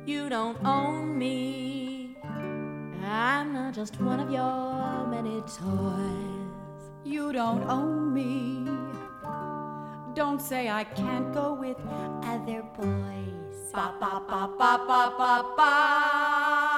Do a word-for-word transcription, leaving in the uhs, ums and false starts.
You don't own me. I'm not just one of your many toys. You don't own me. Don't say I can't go with other boys. Ba ba ba ba ba ba ba.